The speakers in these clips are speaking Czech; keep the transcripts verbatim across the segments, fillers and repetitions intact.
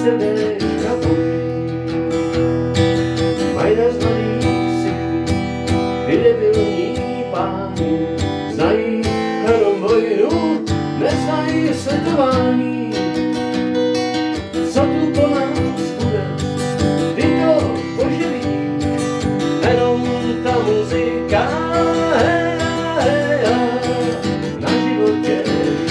srdéčka boží. Mají naznaný ksichty, ty debilní páni, znají jenom vojnu, neznají sledování. Co tu po nás bude, ty to poživíš, jenom ta muzika, hej, hej, hej, na životě.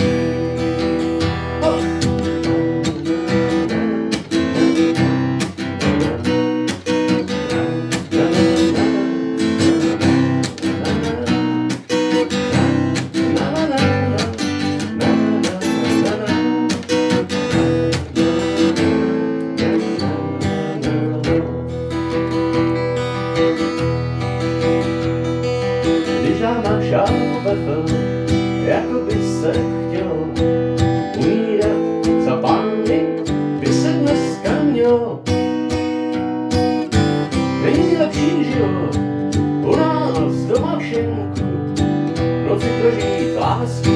Když nám máš žádnou befel, jako by se chtělo umírat za pány, by se dneska mělo. Není lepší život u nás doma v šenku, noci prožít lásky,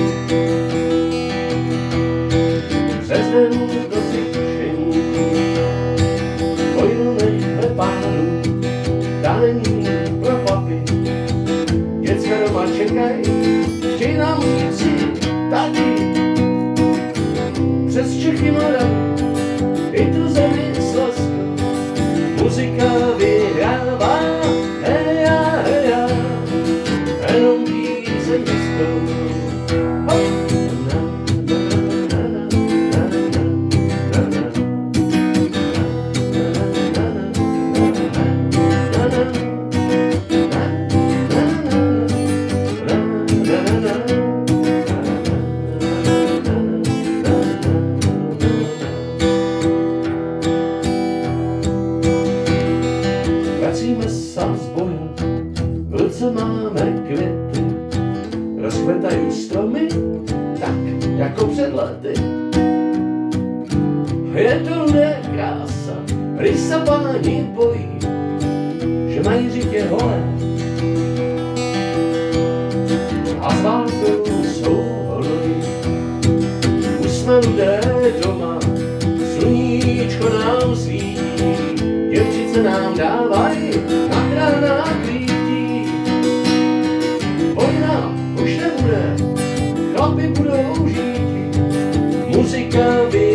přes den v noci šenku, vojnu nechme pánu, ta není pro chlapy. Děcka doma čekaj, chtěj nám říci taky. Přes Čechy mladá, i tu zemi s láskou, muzika vyhrává, heja, heja, jenom píseň hezkou. Vracíme se z boje, v ruce máme květy, rozkvetají stromy, tak jako před lety. Je to lidé krása, když se páni bojí, že mají řitě holé a s válkou jsou hodoví. Už jsme lidé doma, sluníčko nám svítí, děvčice nám dávají na tránách kvítí. Vojna už nebude, chlapi budou žít, muzika vy